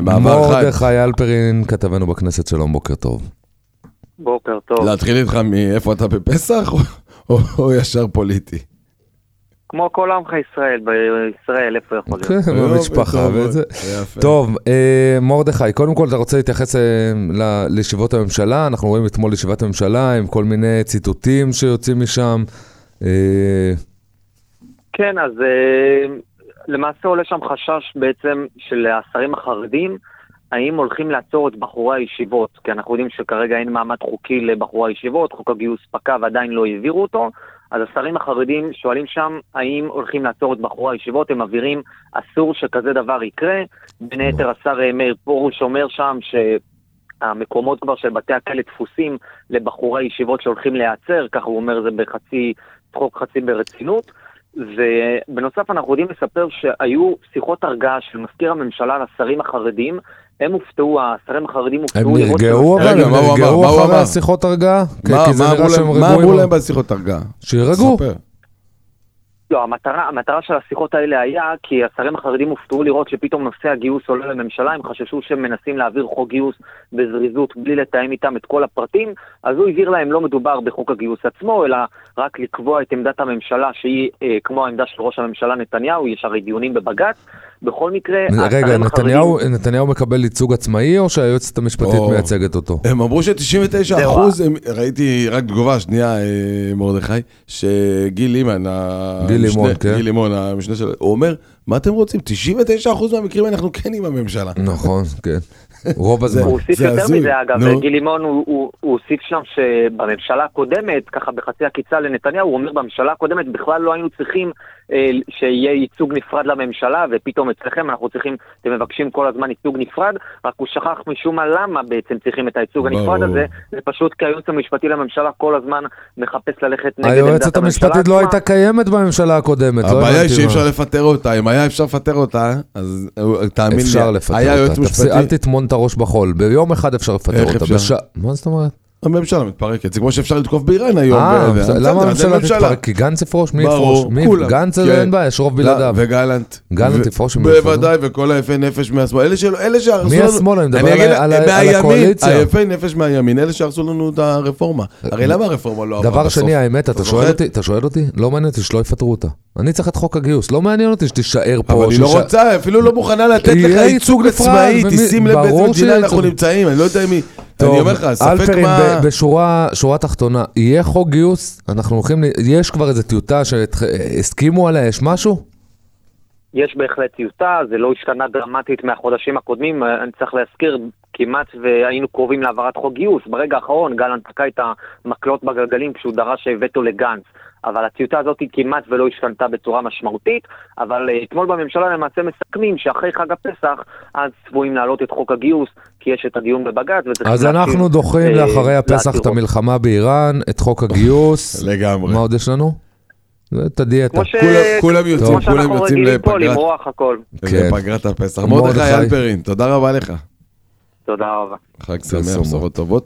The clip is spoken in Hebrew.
מרדכי אלפרין, כתבנו בכנסת, שלום, בוקר טוב. בוקר טוב. להתחיל איתך מאיפה אתה בפסח או ישר פוליטי? כמו כל עמך ישראל, בישראל, איפה יכול להיות? כן, במשפחה וזה. טוב, מרדכי, קודם כל אתה רוצה להתייחס לישיבות הממשלה, אנחנו רואים אתמול ישיבת הממשלה עם כל מיני ציטוטים שיוצאים משם. כן, אז למעשה עולה שם חשש בעצם של השרים החרדים, האם הולכים לעצור את בחורי הישיבות, כי אנחנו יודעים שכרגע אין מעמד חוקי לבחורי הישיבות, חוק הגיוס פקע ועדיין לא העבירו אותו, אז השרים החרדים שואלים שם האם הולכים לעצור את בחורי הישיבות, הם מבהירים אסור שכזה דבר יקרה, בין היתר השר מאיר פרוש אומר שם שהמקומות כבר של בתי הכלא תפוסים לבחורי הישיבות שהולכים להיעצר, ככה הוא אומר זה בחצי צחוק חצי ברצינות, ובנוסף אנחנו יודעים לספר שהיו שיחות הרגעה של מזכיר הממשלה לשרים החרדים, הם הופתעו, השרים החרדים הופתעו. הם נרגעו אבל, הם נרגעו אחרי השיחות הרגעה? מה אמרו להם בשיחות הרגעה? שירגעו. לא, המטרה של השיחות האלה היה כי השרים החרדים הופתעו לראות שפתאום נושא הגיוס עולה לממשלה, הם חששו שהם מנסים להעביר חוק גיוס בזריזות בלי לתאם איתם את כל הפרטים, אז הוא הבהיר להם לא מדובר בחוק הגיוס עצמו, אלא רק לקבוע את עמדת הממשלה שהיא כמו העמדה של ראש הממשלה נתניהו, יש הרי דיונים בבג"ץ, בכל מקרה... רגע, נתניהו מקבל ייצוג עצמאי או שהיועצת המשפטית מייצגת אותו? הם אמרו ש99%, ראיתי רק תגובה שנייה מרדכי, שגיל לימון, גיל לימון, המשנה שלו, הוא אומר, מה אתם רוצים? 99% מהמקרים אנחנו כן עם הממשלה. נכון, כן. רוב הזמן. הוא הוסיף יותר מזה, אגב, גיל לימון הוא הוסיף שם שבממשלה הקודמת, ככה בחצי הקיצה לנתניהו, הוא אומר בממשלה הקודמת בכלל לא היינו צריכים שיהיה ייצוג נפרד לממשלה, ופתאום אצלכם אנחנו צריכים, אתם מבקשים כל הזמן ייצוג נפרד, רק הוא שכח משום מה למה בעצם צריכים את הייצוג הנפרד הזה, זה פשוט כי היועץ המשפטי לממשלה כל הזמן מחפש ללכת נגד עמדת הממשלה. היועצת המשפטית לא הייתה קיימת בממשלה הקודמת. הבעיה היא שאי אפשר לפטר אותה, אם היה אפשר לפטר אותה, אז תאמין לי, היה יועץ משפטי. אל תטמון את הראש בחול, ביום אחד אפשר לפטר אותה. מה זאת אומרת? הממשלה מתפרקת, זה כמו שאפשר לתקוף באיראן היום. למה הממשלה תתפרק? כי גנץ יפרוש, מי יפרוש? גנץ זה אין בעיה, יש רוב בלעדיו. וגלנט. גלנט יפרוש. בוודאי, וכל היפי נפש מהשמאל. מי השמאל? אני מדבר על הקואליציה. היפי נפש מהימין, אלה שהרסו לנו את הרפורמה. הרי למה הרפורמה לא עברה בסוף? דבר שני, האמת, אתה שואל אותי? לא מעניין אותי שלא יפטרו אותה. אני צריך את חוק הגיוס, לא מעניין אותי שתישאר פה. אבל היא לא רוצה, אפילו לא מוכנה לתת לך ייצוג עצמאי, תשים לב באיזה מדינה אנחנו נמצאים, אני לא יודע מי. טוב, אלפרין, בשורה תחתונה, יהיה חוק גיוס, אנחנו הולכים, יש כבר איזו טיוטה שהסכימו עליה, יש משהו? יש בהחלט טיוטה, זה לא השתנה דרמטית מהחודשים הקודמים, אני צריך להזכיר, כמעט והיינו קרובים להעברת חוק גיוס, ברגע האחרון גלנט תקע את המקלות בגלגלים כשהוא דרש וטו לגנץ, אבל הטיוטה הזאת כמעט ולא השתנתה בצורה משמעותית, אבל אתמול בממשלה למעשה מסכמים שאחרי חג הפסח אז צפויים להעלות את חוק הגיוס, כי יש את הדיון בבג"ץ. אז אנחנו דוחים לאחרי הפסח את המלחמה באיראן, את חוק הגיוס. לגמרי. מה עוד יש לנו? את הדיאטה. כולם יוצאים, כולם יוצאים לפגרת הפסח. מרדכי אלפרין, תודה רבה לך. תודה רבה. חג שמח, בשורות טובות.